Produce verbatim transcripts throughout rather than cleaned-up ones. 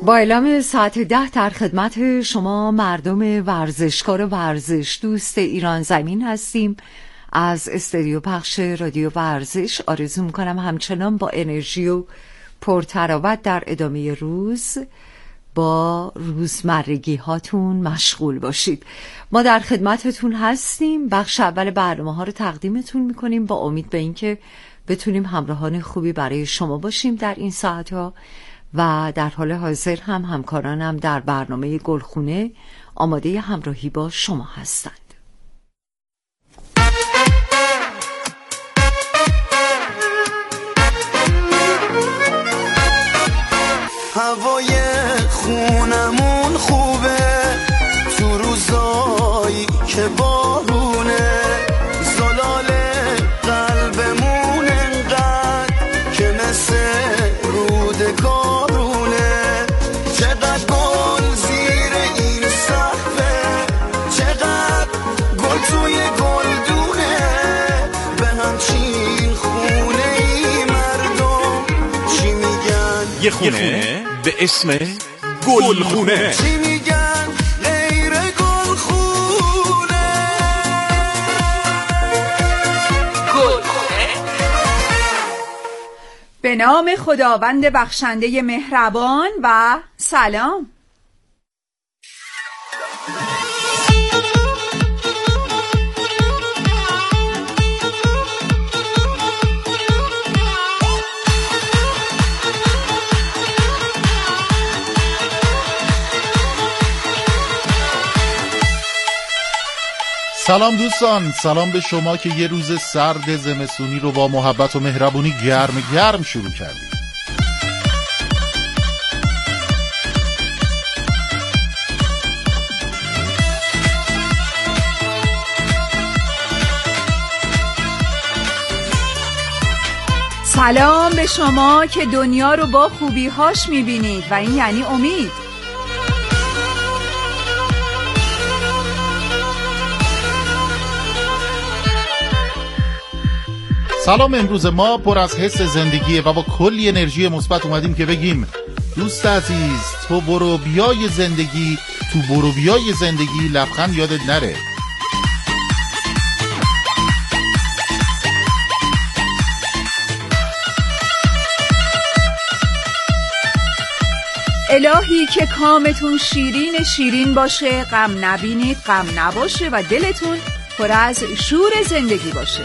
با اعلام ساعت ده در خدمت شما مردم ورزشکار ورزش دوست ایران زمین هستیم. از استودیو پخش رادیو ورزش آرزو میکنم همچنان با انرژی و پرتراوت در ادامه روز با روزمرگی هاتون مشغول باشید. ما در خدمتتون هستیم. بخش اول برنامه ها رو تقدیمتون میکنیم با امید به اینکه بتونیم همراهان خوبی برای شما باشیم در این ساعت ها و در حال حاضر هم همکارانم در برنامه گلخونه آماده همراهی با شما هستند. هوای خونمون خوبه تو روزایی که بارونه، زلال قلبمون انقدر که مثل رودگارونه، چقدر گل زیر این صحفه، چقدر گل توی گلدونه، به همچین خونه ای مردم چی میگن؟ یه خونه به اسم گلخونه. چی میگن غیر گلخونه؟ گلخونه به نام خداوند بخشنده مهربان و سلام. سلام دوستان، سلام به شما که یه روز سرد زمستونی رو با محبت و مهربونی گرم گرم شروع کردید. سلام به شما که دنیا رو با خوبی‌هاش می‌بینید و این یعنی امید. سلام، امروز ما پر از حس زندگیه و با کلی انرژی مثبت اومدیم که بگیم دوست عزیز تو برو بیای زندگی، تو برو بیای زندگی لبخند یادت نره. الهی که کامتون شیرین شیرین باشه، غم نبینید غم نباشه و دلتون پر از شور زندگی باشه.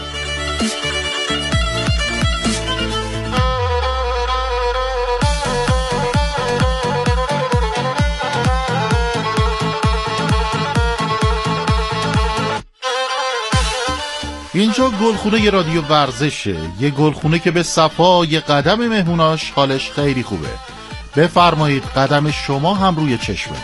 اینجا گلخونه ی رادیو ورزشه، یه گلخونه که به صفای قدم مهموناش حالش خیلی خوبه. بفرمایید قدم شما هم روی چشمه.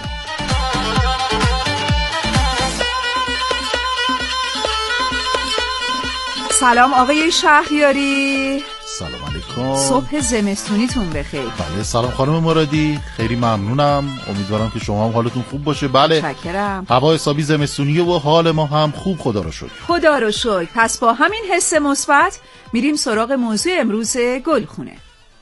سلام آقای شهریاری. سلام علیکم. صبح زمستونیتون بخیر. بله سلام خانم مرادی، خیلی ممنونم. امیدوارم که شما هم حالتون خوب باشه. بله شکرم. هوا حسابی زمستونیه و حال ما هم خوب، خدا رو شکر. خدا رو شکر. پس با همین حس مثبت میریم سراغ موضوع امروز گلخونه.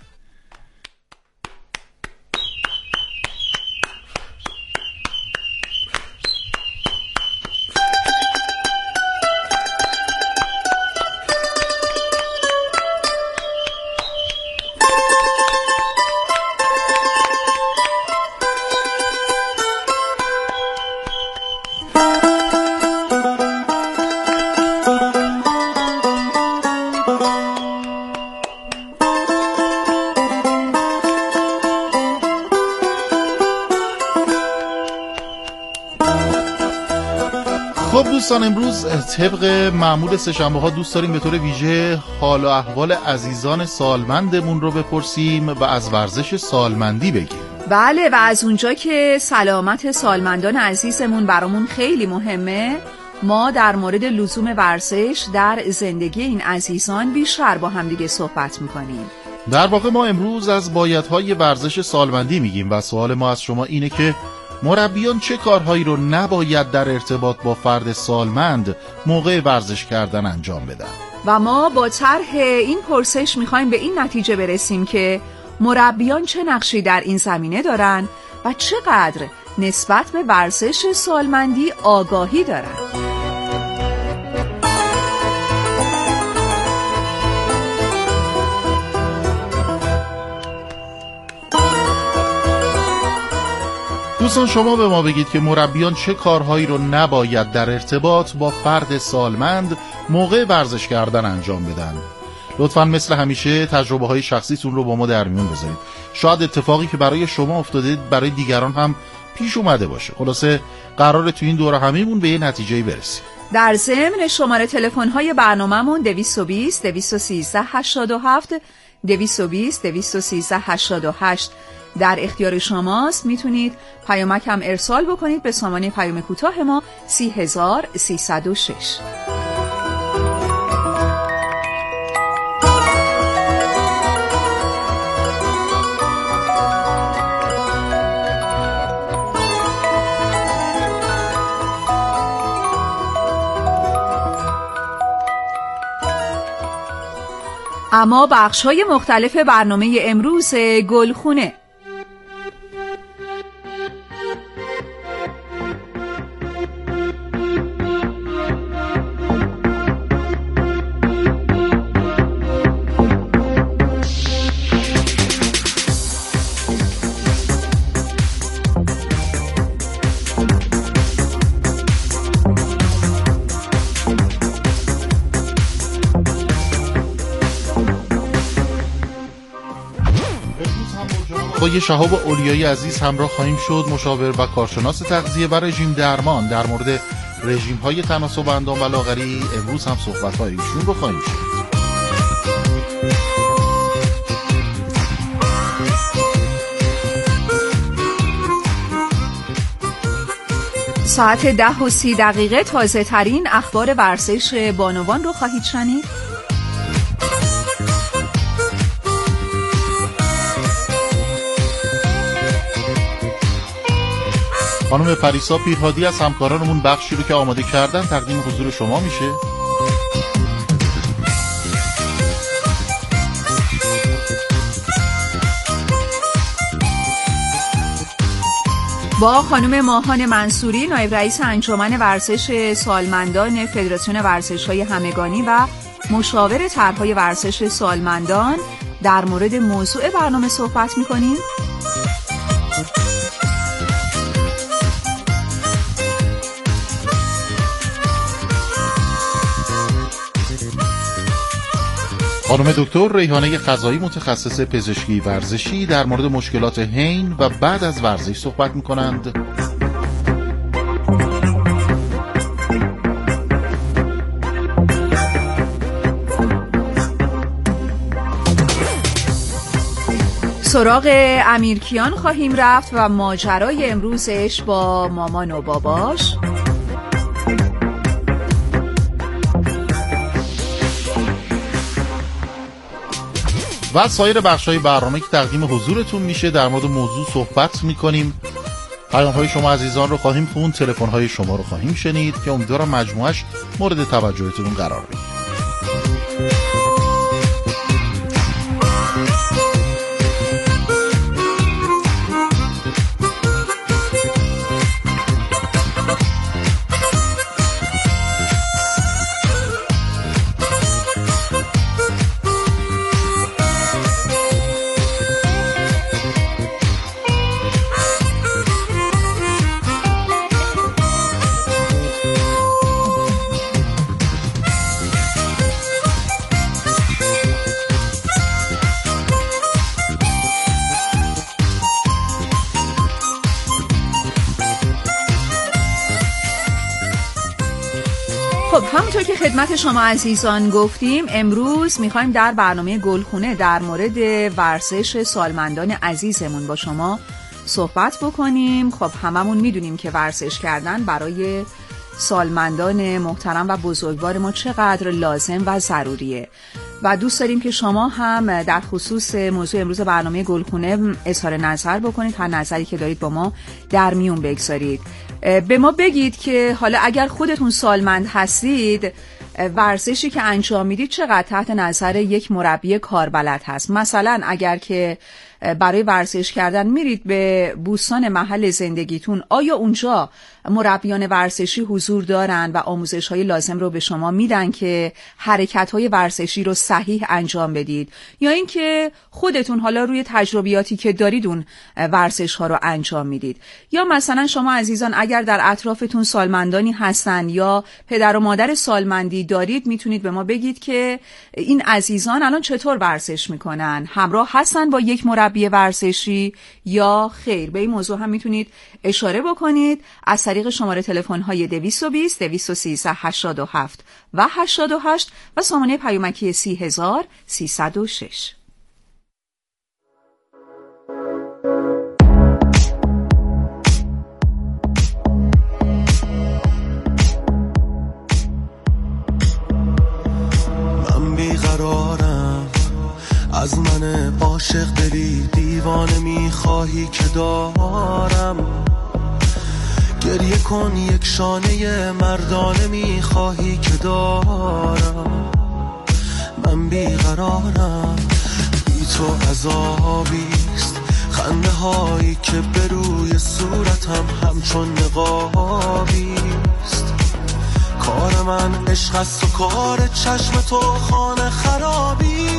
دوستان امروز طبق معمول سه‌شنبه ها دوست داریم به طور ویژه حال و احوال عزیزان سالمندمون رو بپرسیم و از ورزش سالمندی بگیم. بله و از اونجا که سلامت سالمندان عزیزمون برامون خیلی مهمه، ما در مورد لزوم ورزش در زندگی این عزیزان بیشتر با هم دیگه صحبت میکنیم. در واقع ما امروز از بایدهای ورزش سالمندی میگیم و سوال ما از شما اینه که مربیان چه کارهایی رو نباید در ارتباط با فرد سالمند موقع ورزش کردن انجام بدن؟ و ما با طرح این پرسش میخوایم به این نتیجه برسیم که مربیان چه نقشی در این زمینه دارن و چقدر نسبت به ورزش سالمندی آگاهی دارند. دوستان شما به ما بگید که مربیان چه کارهایی رو نباید در ارتباط با فرد سالمند موقع ورزش کردن انجام بدن. لطفاً مثل همیشه تجربه های شخصیتون رو با ما در میون بذارید. شاید اتفاقی که برای شما افتاده برای دیگران هم پیش اومده باشه. خلاصه قراره تو این دوره هممون به یه نتیجه‌ای برسیم. در ضمن شماره تلفن های برنامه‌مون دویست و بیست دویست و سیزده هشتاد و هفت دویست و بیست دویست و سیزده هشتاد و هشت در اختیار شماست. میتونید پیامک هم ارسال بکنید به سامانه پیام کوتاه ما سی هزار و سیصد و شش. اما بخش‌های مختلف برنامه امروز گلخونه. با یه شهاب اولیایی عزیز همراه خواهیم شد، مشاور و کارشناس تغذیه و رژیم درمان. در مورد رژیم های تناسب اندام و لاغری امروز هم صحبت های ایشون رو خواهیم شد. ساعت ده و سی دقیقه تازه ترین اخبار ورزش بانوان رو خواهید شنید. خانم پریسا پیرهادی از همکارانمون بخشی رو که آماده کردن تقدیم حضور شما میشه. با خانم ماهان منصوری نایب رئیس انجمن ورزش سالمندان فدراسیون ورزش‌های همگانی و مشاور طرح‌های ورزش سالمندان در مورد موضوع برنامه صحبت می‌کنیم. خانم دکتر ریحانه خزایی متخصص پزشکی ورزشی در مورد مشکلات حین و بعد از ورزش صحبت می‌کنند. سراغ امیرکیان خواهیم رفت و ماجرای امروزش با مامان و باباش. و سایر بخش‌های برنامه که تقدیم حضورتون میشه در مورد موضوع صحبت میکنیم. پیام‌های شما عزیزان رو خواهیم خوند، تلفن‌های شما رو خواهیم شنید که امیدوارم مجموعش مورد توجهتون قرار بگیره. خب همونطور که خدمت شما عزیزان گفتیم، امروز میخوایم در برنامه گلخونه در مورد ورزش سالمندان عزیزمون با شما صحبت بکنیم. خب هممون میدونیم که ورزش کردن برای سالمندان محترم و بزرگوار ما چقدر لازم و ضروریه و دوست داریم که شما هم در خصوص موضوع امروز برنامه گلخونه اظهار نظر بکنید، هر نظری که دارید با ما در میون بگذارید. به ما بگید که حالا اگر خودتون سالمند هستید ورزشی که انجام میدید چقدر تحت نظر یک مربی کاربلد هست. مثلا اگر که برای ورزش کردن میرید به بوستان محل زندگیتون، آیا اونجا مربیان ورزشی حضور دارن و آموزش های لازم رو به شما میدن که حرکت های ورزشی رو صحیح انجام بدید، یا اینکه خودتون حالا روی تجربیاتی که دارید اون ورزش ها رو انجام میدید؟ یا مثلا شما عزیزان اگر در اطرافتون سالمندانی هستن یا پدر و مادر سالمندی دارید، میتونید به ما بگید که این عزیزان الان چطور ورزش میکنن، همراه هستن با یک مربی ورزشی یا خیر. به این موضوع هم میتونید اشاره بکنید از طریق شماره تلفن های دویست و بیست دویست و سیزده هشتاد و هفت و هشتاد و هشت و سامانه پیامکی سی هزار سیصد و شش. من بیقرارم، از من عاشق دلی دیوانه میخواهی که دارم، گریه کن یک شانه مردانه میخواهی که دارم. من بیقرارم، بی تو عذابیست، خنده هایی که به روی صورتم همچون نقابیست. کار من عشق است و کار چشم تو خانه خرابی.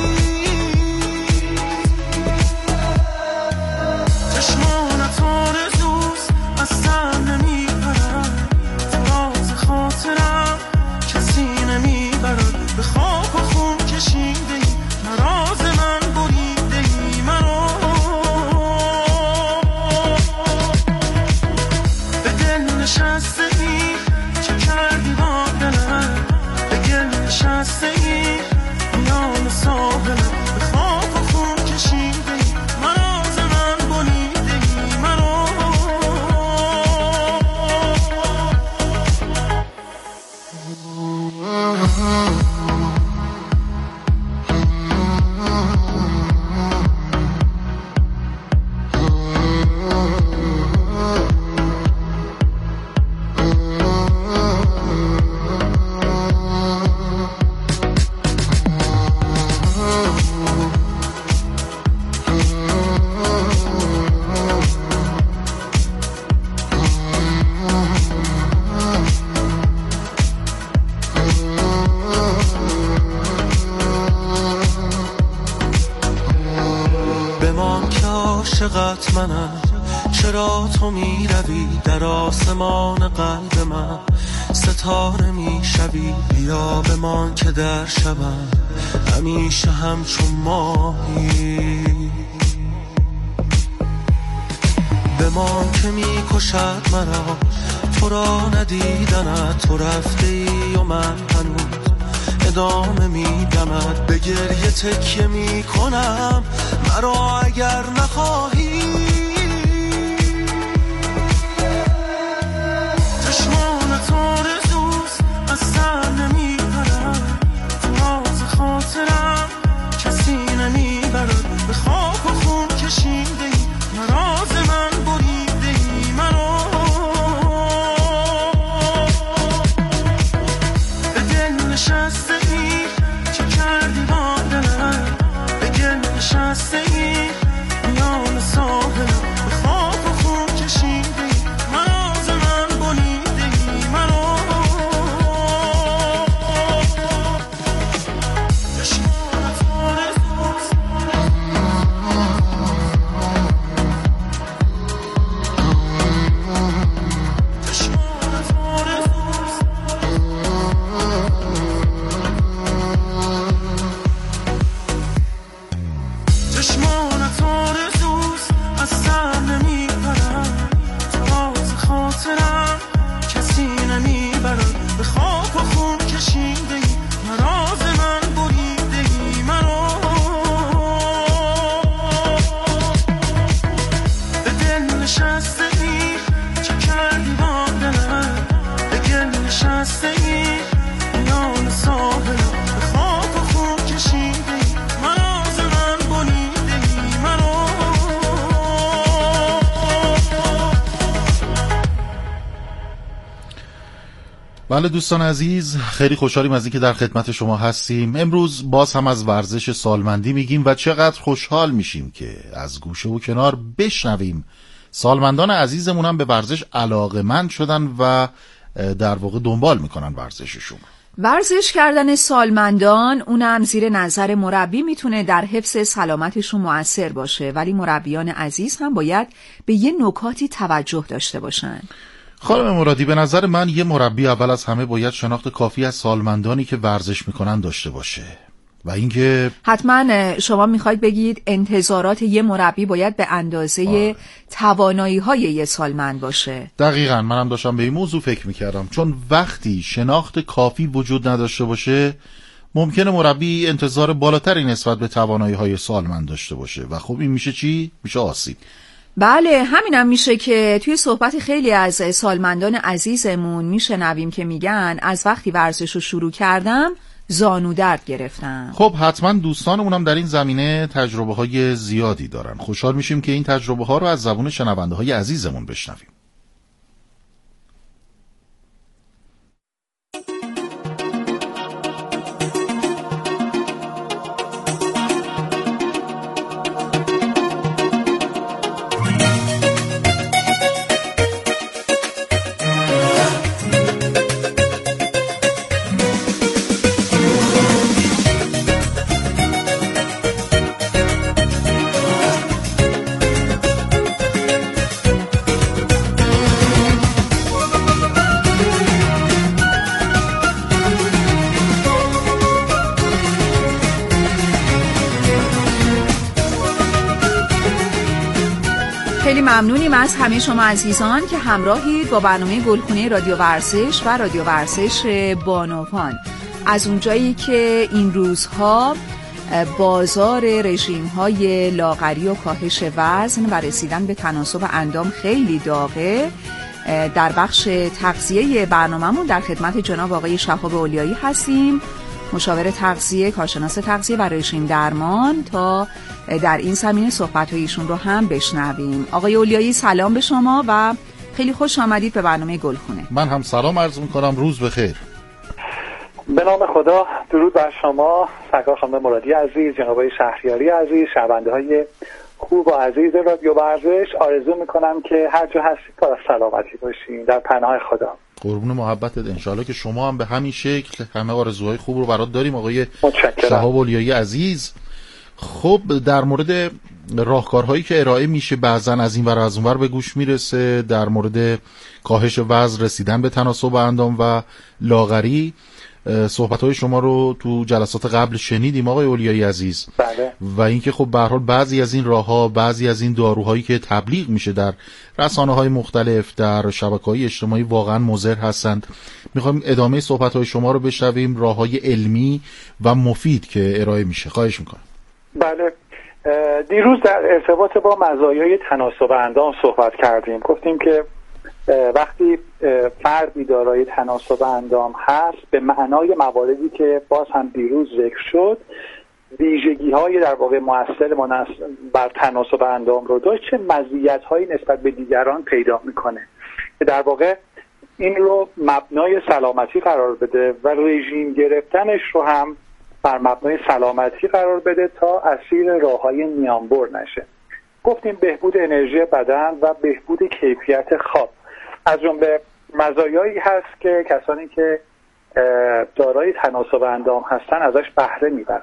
چشمانت آرزوست از سر نمیبرد، راز خاطرم کسی نمیبرد. به خاک و خون کشیده ای مراز من بریده ای مرا، به دل نشسته ای چه کردی با دلم، به گل نشسته ای میان ساحلم. به خاک و خون کشیده ای مراز من بریده ای مرا. عاشقت منم، چرا تو می روی در آسمان قلب من، ستاره می شوی. بیا بمان که در شبم همیشه همچون ماهی، بمان که می کشد مرا تو را ندیدنت. تو رفته ای و من هنوز ادامه میدمد، به گریه تکیه میکنم مرا اگر نخواهی. چشمانت آرزوست از سر نمیبرد، راز خاطرم کسی نمیبرد. به خاک و خون کشیده ای مراز من بریده ای مرا، به دل نشسته ای چه کردی با دلم، به گل نشسته ای میان ساحلم. به خاک و خون کشیده ای مراز من بریده ای مرا. چشمانت آرزوست، چشمانت آرزوست. چشمانت آرزوست از سر نمیبرد، راز خاطرم کسی نمیبرد. به خاک و خون کشیده ای مراز من بریده ای مرا، به دل نشسته ای چه کردی با دلم، به گل نشسته ای میان ساحلم. به خاک و خون کشیده ای مراز من بریده ای بله دوستان عزیز، خیلی خوشحالیم از اینکه در خدمت شما هستیم. امروز باز هم از ورزش سالمندی میگیم و چقدر خوشحال میشیم که از گوشه و کنار بشنویم سالمندان عزیزمون هم به ورزش علاقه‌مند شدن و در واقع دنبال میکنن ورزششون. ورزش کردن سالمندان اونم زیر نظر مربی میتونه در حفظ سلامتشون مؤثر باشه، ولی مربیان عزیز هم باید به یه نکاتی توجه داشته باشن. خانم مرادی، به نظر من یه مربی اول از همه باید شناخت کافی از سالمندانی که ورزش میکنن داشته باشه و اینکه حتما شما میخواید بگید انتظارات یه مربی باید به اندازه توانایی های یه سالمند باشه. دقیقاً منم داشتم به این موضوع فکر میکردم، چون وقتی شناخت کافی وجود نداشته باشه ممکنه مربی انتظار بالاتری نسبت به توانایی های سالمند داشته باشه و خب این میشه چی؟ میشه آسیب. بله، همینم میشه که توی صحبت خیلی از سالمندان عزیزمون میشنویم که میگن از وقتی ورزش رو شروع کردم زانو درد گرفتم. خب حتما دوستانمونم در این زمینه تجربه های زیادی دارن. خوشحال میشیم که این تجربه ها رو از زبون شنونده های عزیزمون بشنویم. خیلی ممنونیم از همه شما عزیزان که همراهید با برنامه گلخونه رادیو ورزش و رادیو ورزش بانوان. از اونجایی که این روزها بازار رژیم‌های لاغری و کاهش وزن و رسیدن به تناسب اندام خیلی داغه، در بخش تغذیه برنامه‌مون در خدمت جناب آقای شهاب اولیایی هستیم، مشاور تغذیه، کارشناس تغذیه و رژیم درمان، تا در این زمینه صحبت‌های ایشون رو هم بشنویم. آقای اولیایی سلام به شما و خیلی خوش آمدید به برنامه گلخونه. من هم سلام عرض می‌کنم، روز بخیر. به نام خدا، درود بر شما سرکار خانم مرادی عزیز، جناب آقای شهریاری عزیز، شنونده‌های خوب و عزیز رادیو ورزش. آرزو می‌کنم که هر جا هستید پر از سلامتی باشین در پناه خدا. قربون محبتت، انشالله که شما هم به همین شکل همه آرزوهای خوب رو برات داریم آقای متشکرم. شهاب اولیایی عزیز. خب در مورد راهکارهایی که ارائه میشه بعضن از این ور از اون ور به گوش میرسه، در مورد کاهش وزن، رسیدن به تناسب اندام و لاغری، صحبت‌های شما رو تو جلسات قبل شنیدیم آقای اولیایی عزیز. بله. و اینکه خب به هر حال بعضی از این راه‌ها، بعضی از این داروهایی که تبلیغ میشه در رسانه‌های مختلف، در شبکه‌های اجتماعی واقعا مضر هستند. می‌خوایم ادامه صحبت‌های شما رو بشنویم، راه‌های علمی و مفید که ارائه میشه. خواهش می‌کنم. بله، دیروز در ارتباط با مزایای تناسب اندام صحبت کردیم. گفتیم که وقتی فردی دارای تناسب اندام هست، به معنای مواردی که باز هم دیروز ذکر شد، ویژگی‌های در واقع مؤثر بر تناسب اندام رو داشت، چه مزیت‌هایی نسبت به دیگران پیدا می‌کنه که در واقع این رو مبنای سلامتی قرار بده و رژیم گرفتنش رو هم بر مبنای سلامتی قرار بده تا اسیر راه‌های میانبر نشه. گفتیم بهبود انرژی بدن و بهبود کیفیت خواب از جمله مزایایی هست که کسانی که دارای تناسب اندام هستن ازش بهره میبرن.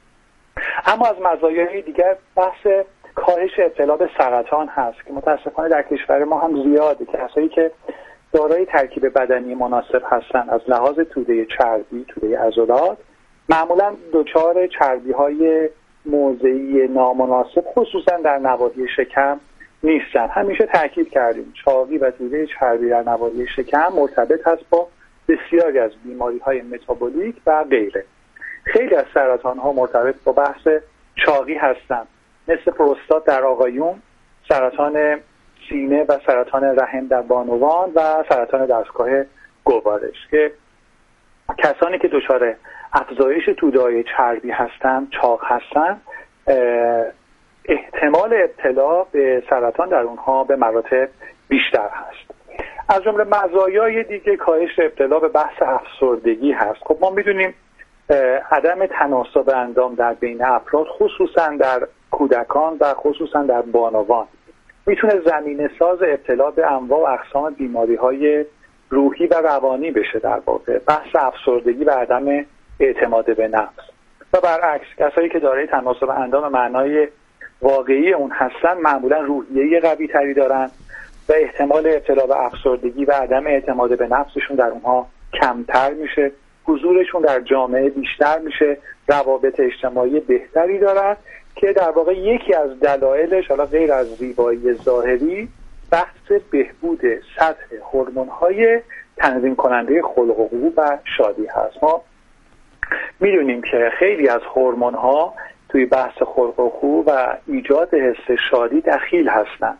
اما از مزایای دیگر بحث کاهش ابتلا به سرطان هست که متاسفانه در کشور ما هم زیاده. کسایی که دارای ترکیب بدنی مناسب هستن از لحاظ توده چربی، توده عضلات، معمولا دچار چربی‌های موضعی نامناسب خصوصا در نواحی شکم نیستن. همیشه تاکید کردیم چاقی و توده چربی در نواحی شکم مرتبط هست با بسیاری از بیماری‌های متابولیک و غیره. خیلی از سرطان‌ها مرتبط با بحث چاقی هستند، مثل پروستات در آقایون، سرطان سینه و سرطان رحم در بانوان و سرطان دستگاه گوارش که کسانی که دچار افزایش توده‌های چربی هستند، چاق هستند، احتمال ابتلا به سرطان در اونها به مراتب بیشتر هست. از جمله مزایای دیگه کاهش ابتلا به بحث افسردگی هست. خب ما میدونیم عدم تناسب اندام در بین افراد خصوصا در کودکان و خصوصا در بانوان میتونه زمینه ساز ابتلا به انواع و اقسام بیماری‌های روحی و روانی بشه. در واقع بحث افسردگی و عدم اعتماد به نفس و برعکس کسایی که دارای تناسب اندام معنای واقعی اون هستن معمولا روحیه قوی تری دارن و احتمال ابتلا به افسردگی و عدم اعتماد به نفسشون در اونها کمتر میشه، حضورشون در جامعه بیشتر میشه، روابط اجتماعی بهتری دارن که در واقع یکی از دلایلش حالا غیر از زیبایی ظاهری بحث بهبود سطح هورمون‌های تنظیم کننده خلق و خو و شادی هست. ما میدونیم که خیلی از هورمون‌ها توی بحث خلق و خو و ایجاد حس شادی دخیل هستند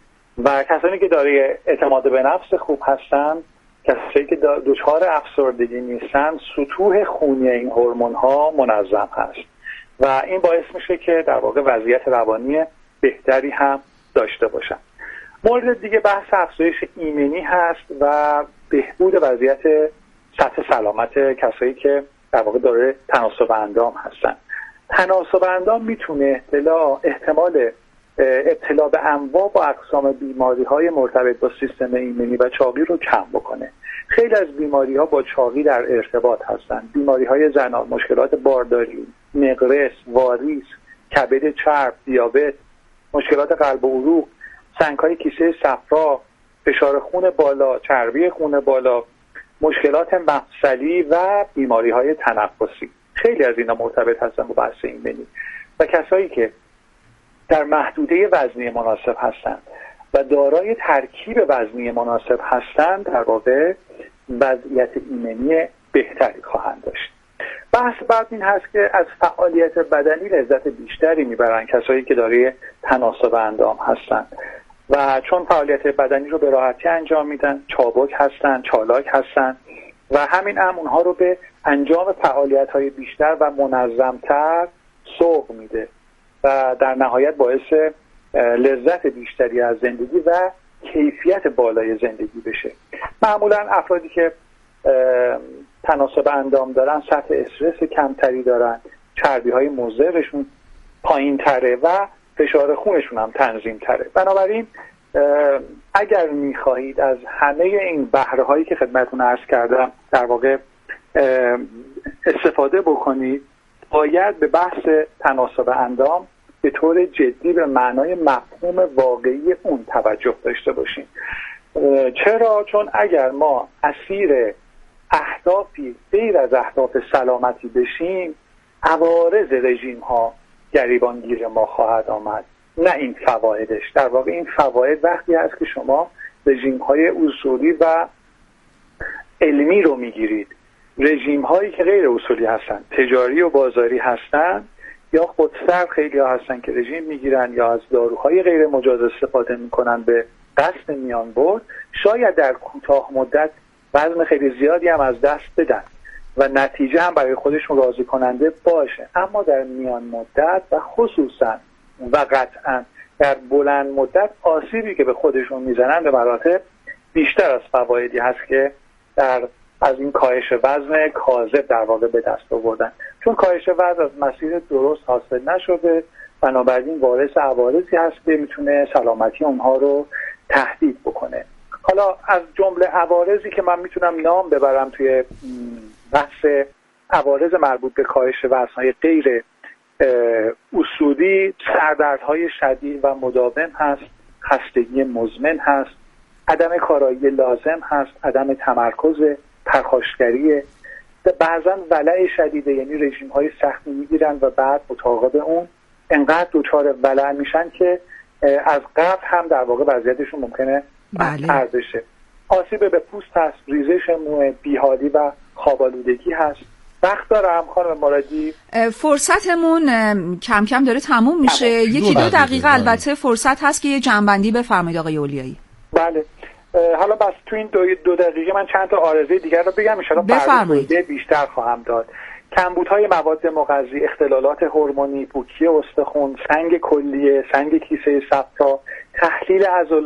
و کسانی که دارای اعتماد به نفس خوب هستن، کسانی که دچار افسردگی نیستن، سطوح خونی این هورمون‌ها منظم هست و این باعث میشه که در واقع وضعیت روانی بهتری هم داشته باشن. مورد دیگه بحث افزایش ایمنی هست و بهبود وضعیت سطح سلامت کسایی که در واقع داره تناسب اندام هستن. تناسب اندام میتونه احتمال احتمال ابتلا به انواع و اقسام بیماری‌های مرتبط با سیستم ایمنی و چاقی رو کم بکنه. خیلی از بیماری‌ها با چاقی در ارتباط هستن. بیماری‌های زنان، مشکلات بارداری، نقرس، واریس، کبد چرب، دیابت، مشکلات قلب و عروق، سنگ‌های کیسه صفرا، فشار خون بالا، چربی خون بالا، مشکلات مفصلی و بیماری‌های تنفسی. خیلی از اینا مرتبط هستن با بحث ایمنی و کسایی که در محدوده وزنی مناسب هستند و دارای ترکیب وزنی مناسب هستند در واقع وضعیت ایمنی بهتری خواهند داشت. بحث بعد این هست که از فعالیت بدنی لذت بیشتری میبرن کسایی که دارای تناسب اندام هستند و چون فعالیت بدنی رو به راحتی انجام میدن، چابک هستن، چالاک هستن و همین هم اونها رو به انجام فعالیت‌های بیشتر و منظم‌تر سوق میده و در نهایت باعث لذت بیشتری از زندگی و کیفیت بالای زندگی بشه. معمولا افرادی که تناسب اندام دارن سطح استرس کمتری دارن، چربی‌های مضرشون پایین تره و فشار خونشون هم تنظیم تره. بنابراین اگر میخواهید از همه این بهره هایی که خدمتتون عرض کردم در واقع استفاده بکنید، باید به بحث تناسب اندام به طور جدی به معنای مفهوم واقعی اون توجه داشته باشیم. چرا؟ چون اگر ما اسیر اهدافی غیر از اهداف سلامتی بشیم، عوارض رژیم ها گریبانگیر ما خواهد آمد، نه این فوایدش. در واقع این فواید وقتی هست که شما رژیم های اصولی و علمی رو میگیرید. رژیم هایی که غیر اصولی هستن، تجاری و بازاری هستن یا خودسر خیلی ها هستن که رژیم میگیرن یا از داروهای غیر مجاز استفاده میکنن به قصد میان برد، شاید در کوتاه مدت وزن خیلی زیادی هم از دست بدن و نتیجه هم برای خودشون راضی کننده باشه، اما در میان مدت و خصوصا و قطعا در بلند مدت آسیبی که به خودشون میزنن به مراتب بیشتر از فوایدی هست که در از این کاهش وزن کاذب در واقع به دست آوردن. چون کاهش وزن از مسیر درست حاصل نشده، بنابراین وارث عوارضی هست که میتونه سلامتی اونها رو تهدید بکنه. حالا از جمله عوارضی که من میتونم نام ببرم توی بحث عوارض مربوط به کاهش وزن‌های غیر اصولی، سردردهای شدید و مداوم هست، خستگی مزمن هست، عدم کارایی لازم هست، عدم تمرکز، پرخاشگری، بعضا ولع شدیده، یعنی رژیم های سختی میگیرن و بعد متعاقب اون انقدر دچار ولع میشن که از قبل هم در واقع وضعیتشون ممکنه بدتر بشه. آسیب به پوست هست، ریزش مو، بیحالی و خواب‌آلودگی هست. وقت دارم خانم مرادی؟ فرصتمون کم کم داره تموم میشه. یکی دو دقیقه البته فرصت هست که یه جنبندی بفرمایید آقای اولیایی. بله. حالا بس تو این دو, دو دقیقه من چند تا عارضه دیگر رو بگم، ان شاءالله بیشتر خواهم داد. کمبودهای مواد مغذی، اختلالات هورمونی، پوکی استخوان، سنگ کلیه، سنگ کیسه صفرا، تحلیل عضلات،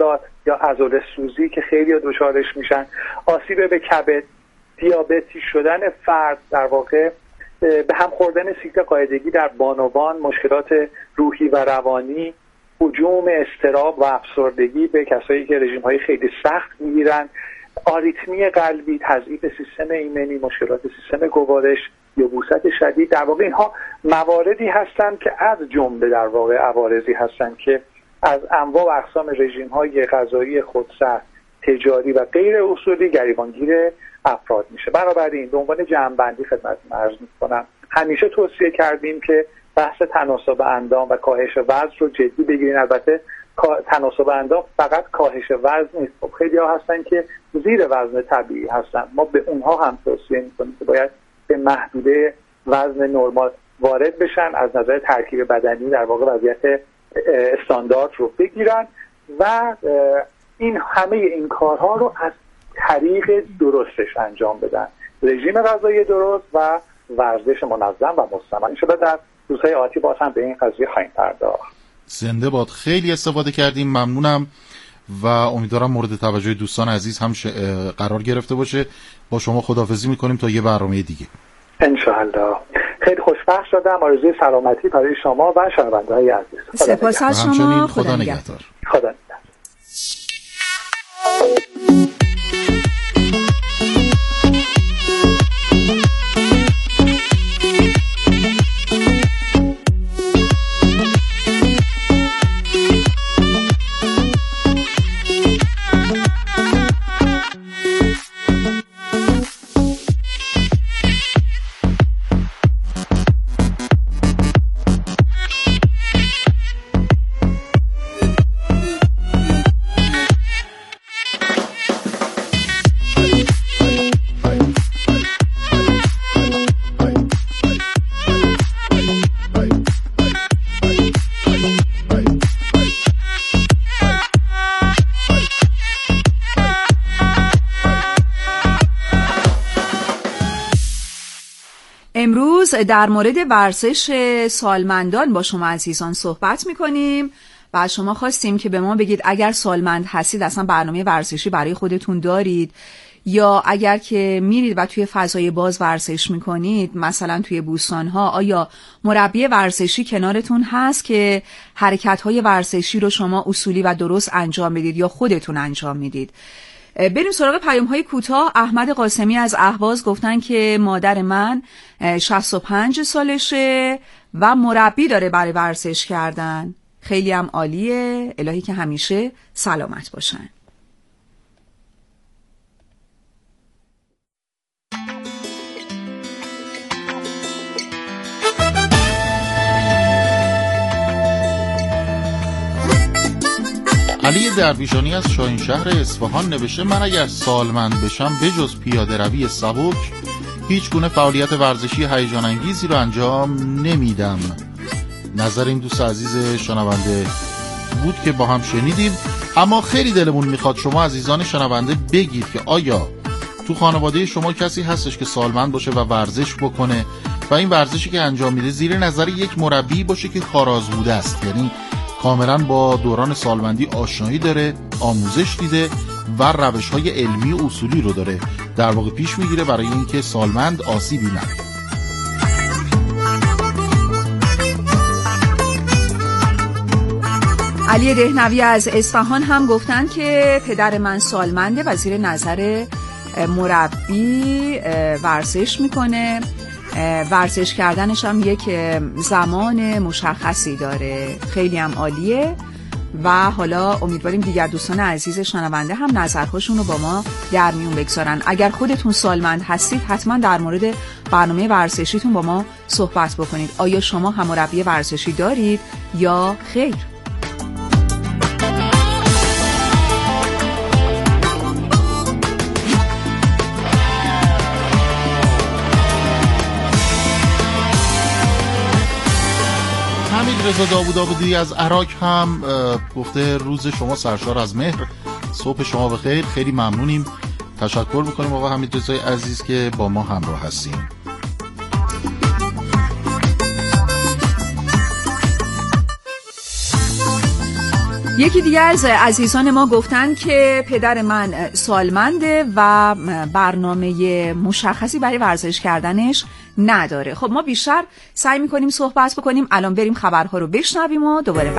یا عضله سوزی که خیلی دچارش میشن، آسیب به کبد، دیابتی شدن فرد، در واقع به هم خوردن سیکل قاعدگی در بانوان، مشکلات روحی و روانی، هجوم اضطراب و افسردگی به کسایی که رژیم‌های خیلی سخت میگیرن، آریتمی قلبی، تضعیف سیستم ایمنی، مشکلات سیستم گوارش، یبوست شدید. در واقع اینها مواردی هستند که از جمله در واقع عوارضی هستند که از انواع و اقسام رژیم‌های غذایی خودسر، تجاری و غیر اصولی گریبانگیر افراد میشه. بنابراین به عنوان جمع‌بندی خدمتتون عرض می‌کنم همیشه توصیه کردیم که بحث تناسب اندام و کاهش وزن رو جدی بگیرین. البته تناسب اندام فقط کاهش وزن نیست، خب خیلی ها هستن که زیر وزن طبیعی هستن، ما به اونها هم توصیه می‌کنیم که باید به محدوده وزن نرمال وارد بشن، از نظر ترکیب بدنی در واقع وضعیت استاندارد رو بگیرن و این همه این کارها رو از طریق درستش انجام بدن، رژیم غذایی درست و ورزش منظم و مستمر. انشاءالله در روزهای آتی باز هم به این قضیه خواهیم پرداخت. زنده باد. خیلی استفاده کردیم، ممنونم و امیدوارم مورد توجه دوستان عزیز هم قرار گرفته باشه. با شما خداحافظی میکنیم تا یه برنامه دیگه انشاءالله. خیلی خوشبخت شدم. آرزوی سلامتی برای شما و شنونده‌های عزیز. سپاس از شما. خدا نگهدار. خدا نگهدار. امروز در مورد ورزش سالمندان با شما عزیزان صحبت می‌کنیم و شما خواستیم که به ما بگید اگر سالمند هستید اصلا برنامه ورزشی برای خودتون دارید، یا اگر که میرید و توی فضای باز ورزش میکنید مثلا توی بوستان‌ها، آیا مربی ورزشی کنارتون هست که حرکت‌های ورزشی رو شما اصولی و درست انجام بدید یا خودتون انجام میدید؟ بریم سراغ پیام‌های کوتاه. احمد قاسمی از اهواز گفتن که مادر من شصت و پنج سالشه و مربی داره برای ورزش کردن. خیلی هم عالیه، الهی که همیشه سلامت باشن. علی درویشانی از شاهینشهر اصفهان نوشته من اگر سالمند بشم بجز پیاده روی سبک هیچ گونه فعالیت ورزشی هیجان انگیزی رو انجام نمیدم. نظر این دوست عزیز شنونده بود که با هم شنیدیم، اما خیلی دلمون میخواد شما عزیزان شنونده بگید که آیا تو خانواده شما کسی هستش که سالمند باشه و ورزش بکنه و این ورزشی که انجام میده زیر نظر یک مربی باشه که کارآزموده است، یعنی کاملا با دوران سالمندی آشنایی داره، آموزش دیده و روش‌های علمی و اصولی رو داره در واقع پیش میگیره برای اینکه سالمند آسیبی نبینه. علی دهنوی از اصفهان هم گفتن که پدر من سالمنده و زیر نظر مربی ورزش میکنه. ورزش کردنش هم یک زمان مشخصی داره. خیلی هم عالیه و حالا امیدواریم دیگر دوستان عزیز شنونده هم نظرهاشون رو با ما در میون بگذارن. اگر خودتون سالمند هستید حتما در مورد برنامه ورزشیتون با ما صحبت بکنید. آیا شما هم مربی ورزشی دارید یا خیر؟ رضا داوود آبادی از عراق هم گفته روز شما سرشار از مهر، صبح شما بخیر. خیلی ممنونیم، تشکر میکنیم آقا حمید رضای عزیز که با ما همراه هستیم. یکی دیگه از عزیزان ما گفتن که پدر من سالمنده و برنامه مشخصی برای ورزش کردنش نداره. خب ما بیشتر سعی میکنیم صحبت بکنیم. الان بریم خبرها رو بشنویم و دوباره